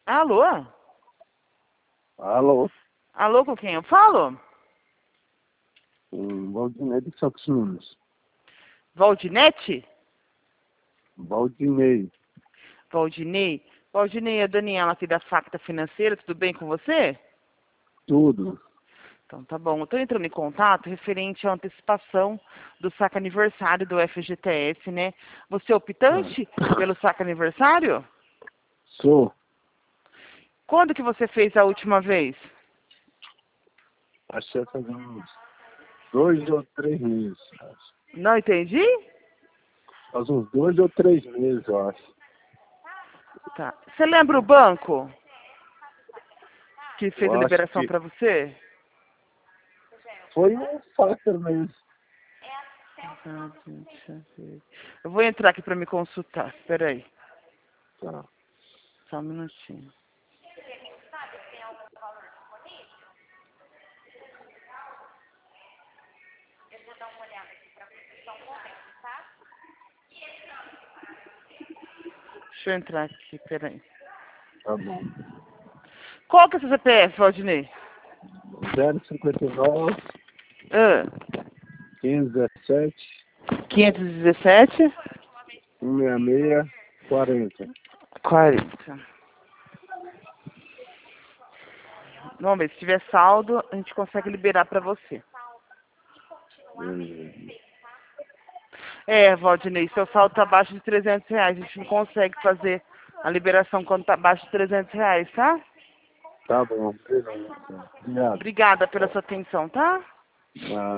Alô? Alô? Alô, com quem eu falo? Valdinei de Santos Nunes. Valdinete? Valdinei. Valdinei? Valdinei, é a Daniela aqui da Facta Financeira, tudo bem com você? Tudo. Então tá bom, eu tô entrando em contato referente à antecipação do saque aniversário do FGTS, né? Você é optante pelo saque aniversário? Sou. Quando que você fez a última vez? Achei fazer uns 2 ou 3 meses, acho. Não entendi? Faz uns 2 ou 3 meses, eu acho. Tá. Você lembra o banco que fez Eu a acho liberação que pra você? foi um fator mesmo. Deixa eu ver. Eu vou entrar aqui pra me consultar, espera aí. Tá. Só um minutinho. Deixa eu entrar aqui, peraí. Tá bom. Qual que é o seu CPF, Valdinei? 059 Ah, 517 517 166 40. 40. Vamos ver, se tiver saldo, a gente consegue liberar pra você. É, Valdinei, seu saldo tá abaixo de R$ 300. A gente não consegue fazer a liberação quando tá abaixo de R$ 300, tá? Tá bom. Beleza. Obrigado. Obrigada pela sua atenção, tá? Ah.